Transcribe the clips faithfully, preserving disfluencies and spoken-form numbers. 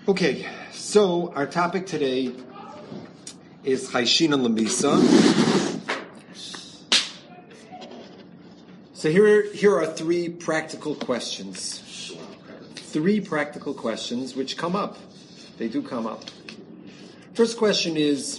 Okay, so our topic today is Chayshin and Lamisa. So here, here are three practical questions. Three practical questions which come up. They do come up. First question is,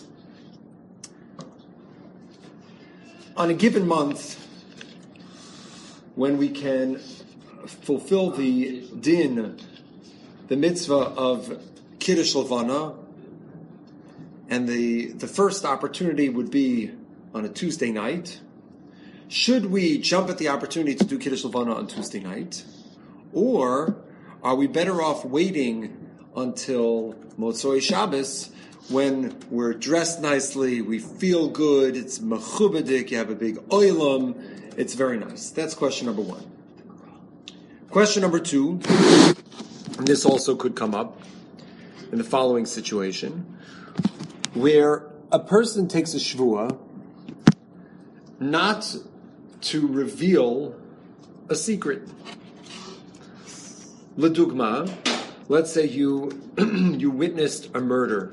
on a given month, when we can fulfill the din, the mitzvah of Kiddush Levana, and the, the first opportunity would be on a Tuesday night, should we jump at the opportunity to do Kiddush Levana on Tuesday night? Or are we better off waiting until Motzoi Shabbos, when we're dressed nicely, we feel good, it's mechubadik, you have a big oilam, it's very nice. That's question number one. Question number two, and this also could come up in the following situation, where a person takes a shvuah not to reveal a secret. L'dugma, let's say you you witnessed a murder.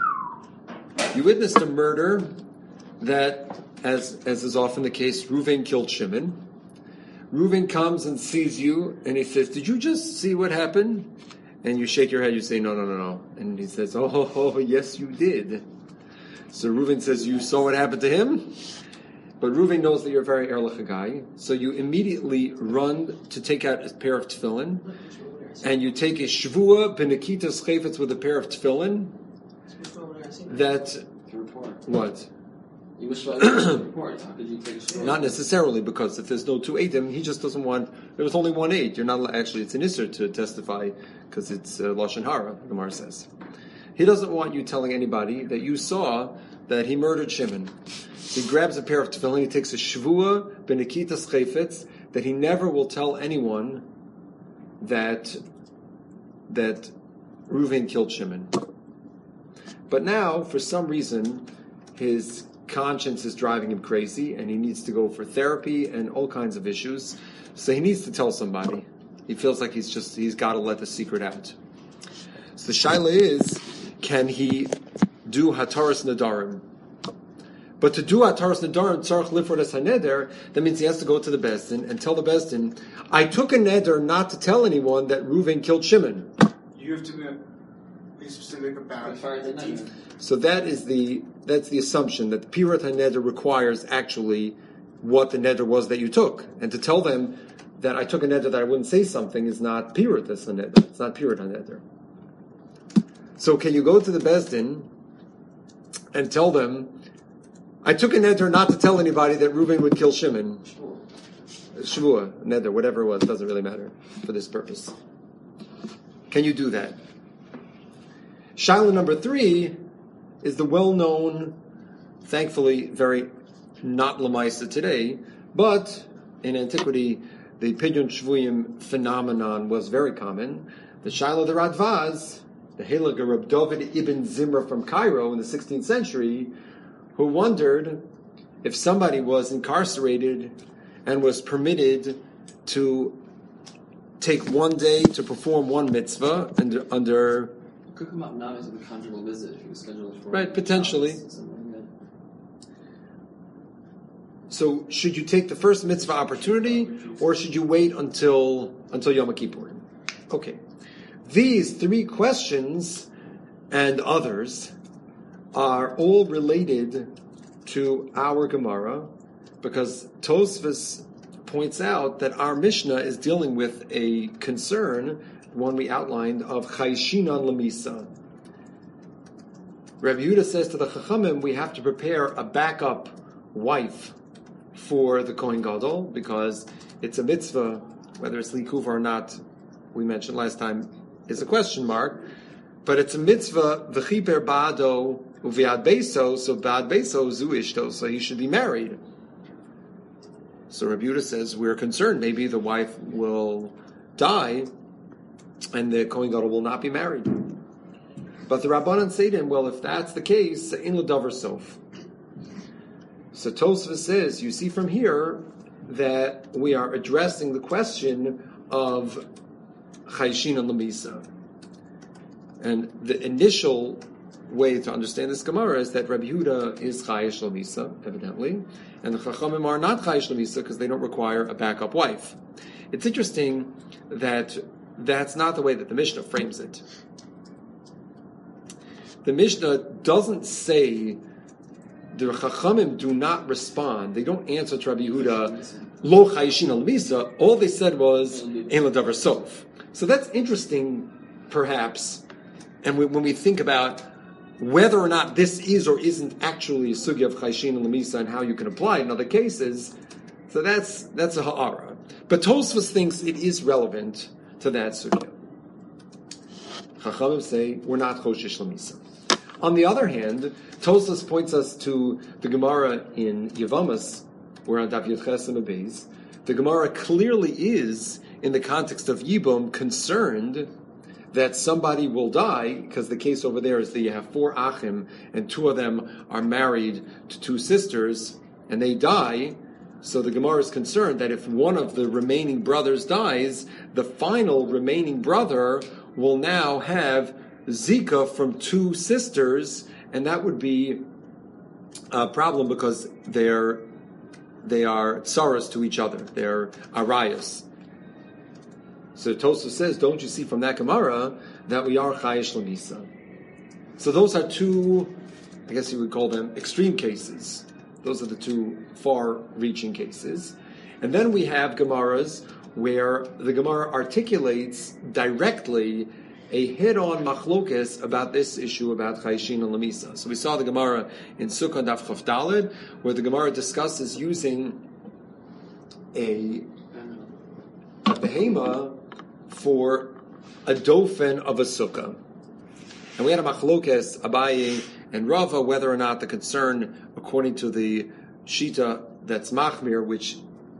You witnessed a murder that, as as is often the case, Reuven killed Shimon. Reuven comes and sees you, and he says, "Did you just see what happened?" And you shake your head, you say, "No, no, no, no." And he says, "Oh, oh, oh yes, you did." So Reuven says, "You saw what happened to him?" But Reuven knows that you're a very erlich guy, so you immediately run to take out a pair of tefillin, and you take a shvuah b'nekitas chayfetz with a pair of tefillin. That what? You wish to report. How could you take a shvuah? Not necessarily, because if there's no two eidim, he just doesn't want. There was only one eight. You're not actually. It's an isser to testify because it's uh, lashon hara. The Gemara says he doesn't want you telling anybody that you saw that he murdered Shimon. So he grabs a pair of tefillin. He takes a shvuah b'nekitas chayfetz that he never will tell anyone that that Reuven killed Shimon. But now, for some reason, his conscience is driving him crazy, and he needs to go for therapy and all kinds of issues. So he needs to tell somebody. He feels like he's just he's got to let the secret out. So the shaila is, can he do hataras nadarim? But to do hataras nadarim, tzarich lifrodas haneder, that means he has to go to the Bezdin and tell the Bezdin, I took a neder not to tell anyone that Reuven killed Shimon. You have to be, be specific about it. So that is the that's the assumption that the pirat haneder requires actually what the neder was that you took, and to tell them that I took a neder that I wouldn't say something is not pirat haneder. It's not pirat haneder. So can you go to the Bezdin and tell them, I took a neder not to tell anybody that Reuven would kill Shimon? Shvuah, neder, whatever it was, doesn't really matter for this purpose. Can you do that? Shaila number three is the well-known, thankfully very not lamaisa today, but in antiquity the Pidyon Shvuyim phenomenon was very common. The Shaila the Radvaz, the Heilige Reb David ibn Zimra from Cairo in the sixteenth century, who wondered if somebody was incarcerated and was permitted to take one day to perform one mitzvah under, under could come up now as a conjugal visit if he was scheduled for right, potentially. Like so should you take the first mitzvah opportunity, or should you wait until until Yom Kippur? Okay. These three questions and others are all related to our Gemara, because Tosfos points out that our Mishnah is dealing with a concern, the one we outlined, of Chayshinan Lamisa. Rabbi Yehuda says to the Chachamim, we have to prepare a backup wife for the Kohen Gadol, because it's a mitzvah, whether it's likuv or not, we mentioned last time, is a question mark, but it's a mitzvah, v'chiper ba'ado uviad beso, so ba'ad beso zu ishto, so he should be married. So Rabbi Yehuda says, we're concerned, maybe the wife will die, and the Kohen Gadol will not be married. But the Rabbanan say to him, well, if that's the case, in l'davar sof. So Tosfos says, you see from here that we are addressing the question of Chayshin and Lamisa. And the initial way to understand this Gemara is that Rabbi Yehuda is Chayish Lamisa, evidently, and the Chachamim are not Chayish Lamisa because they don't require a backup wife. It's interesting that that's not the way that the Mishnah frames it. The Mishnah doesn't say, the Chachamim do not respond, they don't answer to Rabbi Yehuda, Lo Chayishin Lamisa, all they said was, Ein L'davar Sof. So that's interesting, perhaps, and when we think about whether or not this is or isn't actually a sugya of Chayshin and Lamisa and how you can apply it in other cases, so that's that's a ha'ara. But Tosfos thinks it is relevant to that sugya. Chachamim say we're not Choshesh Lamisa. On the other hand, Tosfos points us to the Gemara in Yevamos, we're on Daf Yud Ches and Beis. The Gemara clearly is, in the context of Yibum, concerned that somebody will die, because the case over there is that you have four achim, and two of them are married to two sisters, and they die. So the Gemara is concerned that if one of the remaining brothers dies, the final remaining brother will now have Zika from two sisters, and that would be a problem because they're they are tsaras to each other. They're arayas. So Tosfos says, don't you see from that Gemara that we are Chayish Lamisa? So those are two, I guess you would call them extreme cases. Those are the two far-reaching cases. And then we have Gemaras where the Gemara articulates directly a head-on machlokes about this issue about Chayishin and Lamisa. So we saw the Gemara in Sukkah Daf Chaf Daled, where the Gemara discusses using a, a behema for a dofen of a sukkah. And we had a machlokes, Abaye and Rava, whether or not the concern, according to the Shita that's machmir, which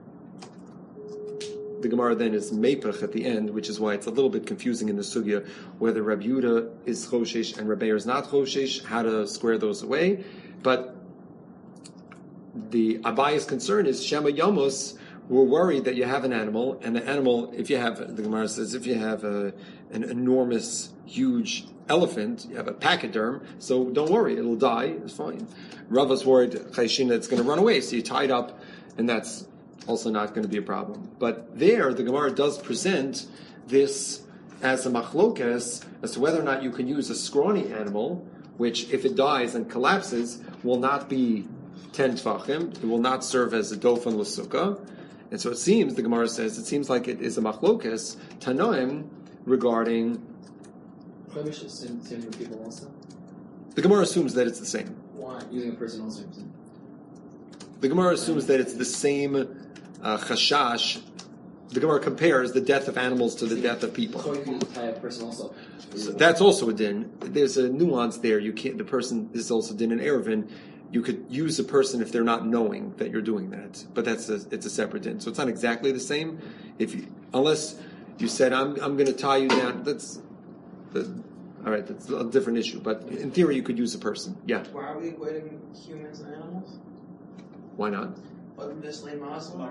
the Gemara then is mepech at the end, which is why it's a little bit confusing in the sugya, whether Rabbi Yehuda is choshesh and Rabbi Meir is not choshesh, how to square those away. But the Abaye's concern is Shema Yamos. We're worried that you have an animal, and the animal, if you have, the Gemara says, if you have a, an enormous, huge elephant, you have a pachyderm, so don't worry, it'll die, it's fine. Rava's worried, Chayshina, it's going to run away, so you tie it up, and that's also not going to be a problem. But there, the Gemara does present this as a machlokes, as to whether or not you can use a scrawny animal, which, if it dies and collapses, will not be ten tvachim, it will not serve as a dofen l'sukkah. And so it seems, the Gemara says, it seems like it is a machlokes, tanoim, regarding... Prohibition is the same for people also? The Gemara assumes that it's the same. Why? Using a person also. The Gemara assumes that it's the same uh, chashash. The Gemara compares the death of animals to the death of people. So you can tie a person also. So that's also a din. There's a nuance there. You can't. The person this is also din in Erevin. You could use a person if they're not knowing that you're doing that, but that's a, it's a separate din. So it's not exactly the same. If you, unless you said I'm I'm going to tie you down, that's the, all right. That's a different issue. But in theory, you could use a person. Yeah. Why are we equating humans and animals? Why not? Wasn't this lame Muslim?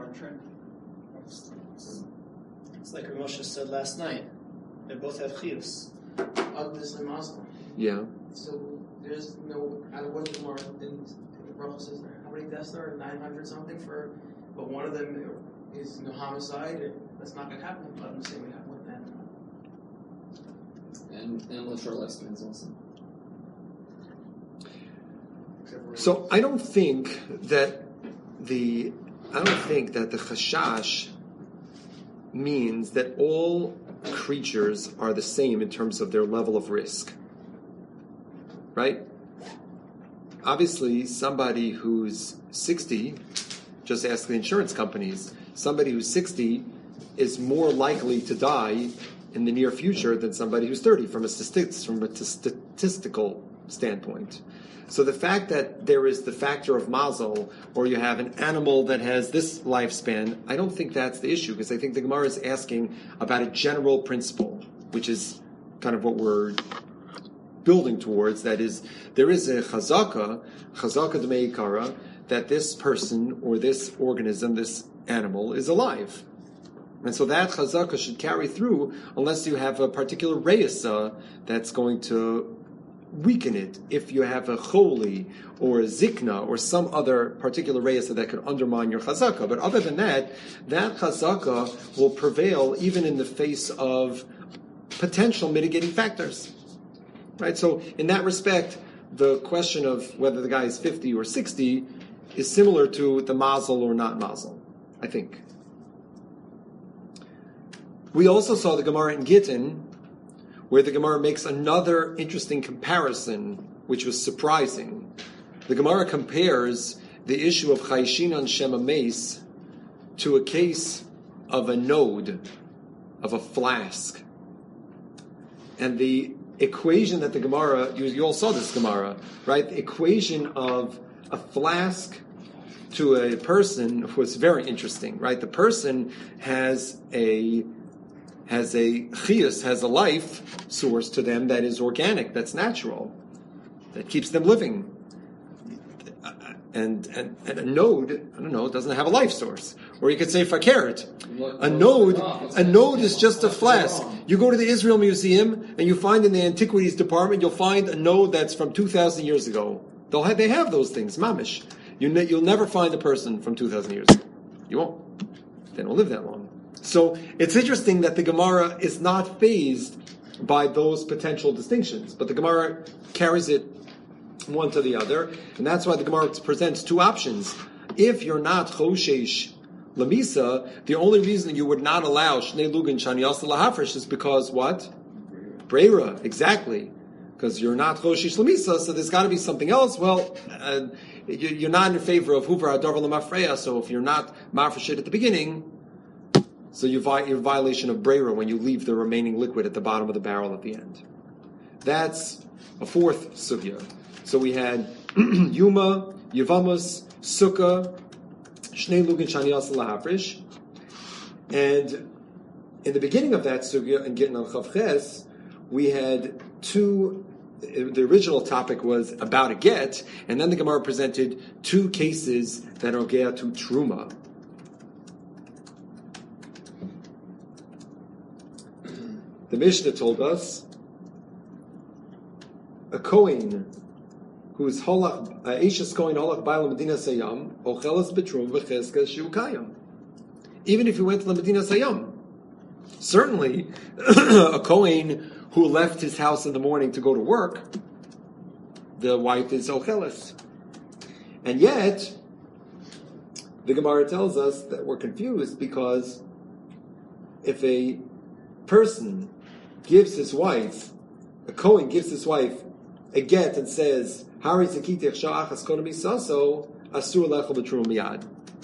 It's like Ramosha said last night. They both have chiyus. Wasn't this lame Muslim? Yeah. So there's no. I wasn't more than the Prophet says there. How many deaths there are? Nine hundred something for, but one of them is no homicide. That's not going to happen. I'm saying we have one then. And animal short lifespans also. So I don't think that the I don't think that the chashash means that all creatures are the same in terms of their level of risk. Right? Obviously, somebody who's sixty, just ask the insurance companies, somebody who's sixty is more likely to die in the near future than somebody who's thirty from a, statistics, from a statistical standpoint. So the fact that there is the factor of mazel, or you have an animal that has this lifespan, I don't think that's the issue, because I think the Gemara is asking about a general principle, which is kind of what we're building towards. That is, there is a chazaka, chazaka d'meikara, that this person or this organism, this animal, is alive. And so that chazaka should carry through unless you have a particular reisa that's going to weaken it. If you have a choli or a zikna or some other particular reisa that could undermine your chazaka. But other than that, that chazaka will prevail even in the face of potential mitigating factors. Right? So in that respect, the question of whether the guy is fifty or sixty is similar to the mazel or not mazel, I think. We also saw the Gemara in Gittin, where the Gemara makes another interesting comparison, which was surprising. The Gemara compares the issue of Chayshinan Shema Meis to a case of a node, of a flask. And the equation that the Gemara, you, you all saw this Gemara, right? The equation of a flask to a person was very interesting, right? The person has a has a chiyus, has a life source to them that is organic, that's natural, that keeps them living. And, and, and a node, I don't know, doesn't have a life source. Or you could say fakert. A node, a node is just a flask. You go to the Israel Museum and you find in the antiquities department, you'll find a node that's from two thousand years ago. They'll have, they have those things, mamish. You ne- you'll never find a person from two thousand years ago. You won't. They don't live that long. So it's interesting that the Gemara is not fazed by those potential distinctions, but the Gemara carries it one to the other, and that's why the Gemara presents two options. If you're not choshesh lamisa, the only reason you would not allow shnei lugin shanias lahafresh is because what? Breira, exactly. Because you're not choshesh lamisa, so there's got to be something else. Well, uh, you're not in favor of huvar adavar lamafreya, so if you're not mafresh at the beginning, so you're in violation of breira when you leave the remaining liquid at the bottom of the barrel at the end. That's a fourth sugya. So we had Yuma, Yavamas, Sukkah, Shnei Lugin Shanias Lahafrish. And in the beginning of that sugya, and getting on Chavches, we had two, the original topic was about a get, and then the Gemara presented two cases that are gea to Truma. The Mishnah told us a Kohen who's holach Aishas Kohen holach by Medina Sayam ochelas betrum v'cheskas shiukayam. Even if he went to the Medina Sayam, certainly a Kohen who left his house in the morning to go to work, the wife is ochelas, and yet the Gemara tells us that we're confused because if a person gives his wife, a Kohen gives his wife a get and says, Hari Zakitech Sha'achas Konami Saso, Asur Lechel B'Trum Miyad.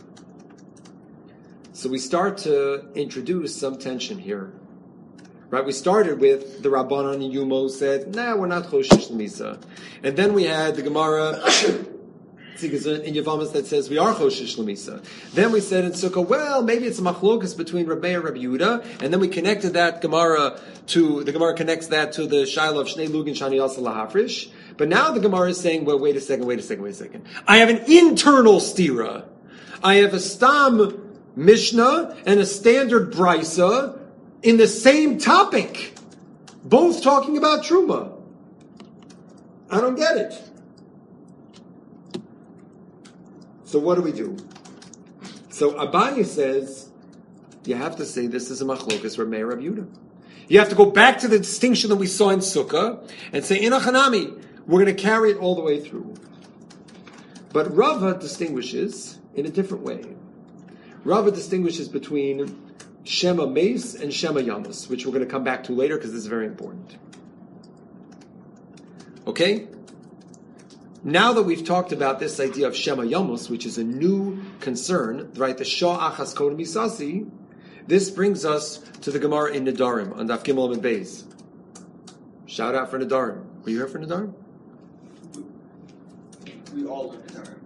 So we start to introduce some tension here. Right? We started with the Rabbanan and Yumo said, nah, we're not Choshesh L'Misa. And then we had the Gemara in Yavamas that says we are Choshesh L'Misa. Then we said in Sukkah, well, maybe it's a machlokas between Rabbi and Rabbi Yehuda, and then we connected that Gemara to, the Gemara connects that to the Shaila of Shnei Lugin Shani Yasa Lahafrish. But now the Gemara is saying, well, wait a second, wait a second, wait a second. I have an internal stira. I have a stam Mishnah and a standard Brisa in the same topic, both talking about Truma. I don't get it. So what do we do? So Abaye says, you have to say this is a machlokas Rabbi Rabbi Yehuda. You have to go back to the distinction that we saw in Sukkah and say, Inachanami, we're going to carry it all the way through. But Rava distinguishes in a different way. Rava distinguishes between Shema Meis and Shema Yamas, which we're going to come back to later because this is very important. Okay? Now that we've talked about this idea of Shema Yamus, which is a new concern, right? The Shah Achas Kodem Misasi, this brings us to the Gemara in Nedarim on Daf Gimel and Beis. Shout out for Nedarim. Were you here for Nedarim? We all learn Nedarim.